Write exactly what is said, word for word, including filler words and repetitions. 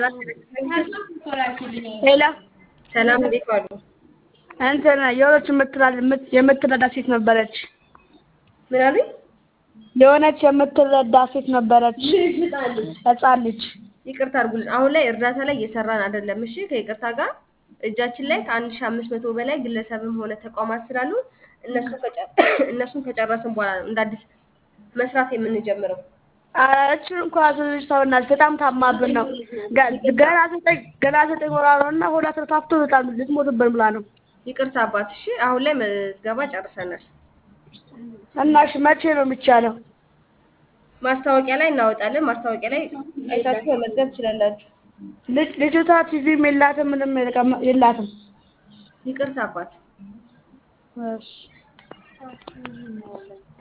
ሄሎ ሰላም እንዴት ዋሉ? እንትን የሆነች የምትረዳ ሴት ነበረች። ምን አሉኝ? የሆነች የምትረዳ ሴት ነበረች ህፃን ልጅ። ይቅርታ አድርጉልን። አሁን ላይ እርዳታ ላይ እየሰራን አይደለም። እሺ ከይቅርታ ጋር እጃችን ላይ ከአንድ ሺህ አምስት መቶ በላይ ግለሰብም ሆነ ተቋማት ስላሉ እነሱ እነሱን ከጨረስን በኋላ ነው እንደ አዲስ መስራት የምንጀምረው። እቺ እንኳን ልጅ ሰውናል በጣም ታማብን ነው። ገና ዘጠኝ ገና ዘጠኝ ወራ ነውና ሆዳ ተፋፍቶ በጣም ልትሞትብን ብላ ነው። ይቅርታ አባት። እሺ አሁን ላይ መዝገባ ጨርሰናል። እናሽ መቼ ነው የሚቻለው? ማስታወቂያ ላይ እናወጣለን። ማስታወቂያ ላይ አይታችሁ መመዝገብ ትችላላችሁ። ልጅቷ ቲቪም የላትም ምንም የላትም። ይቅርታ አባት። እሺ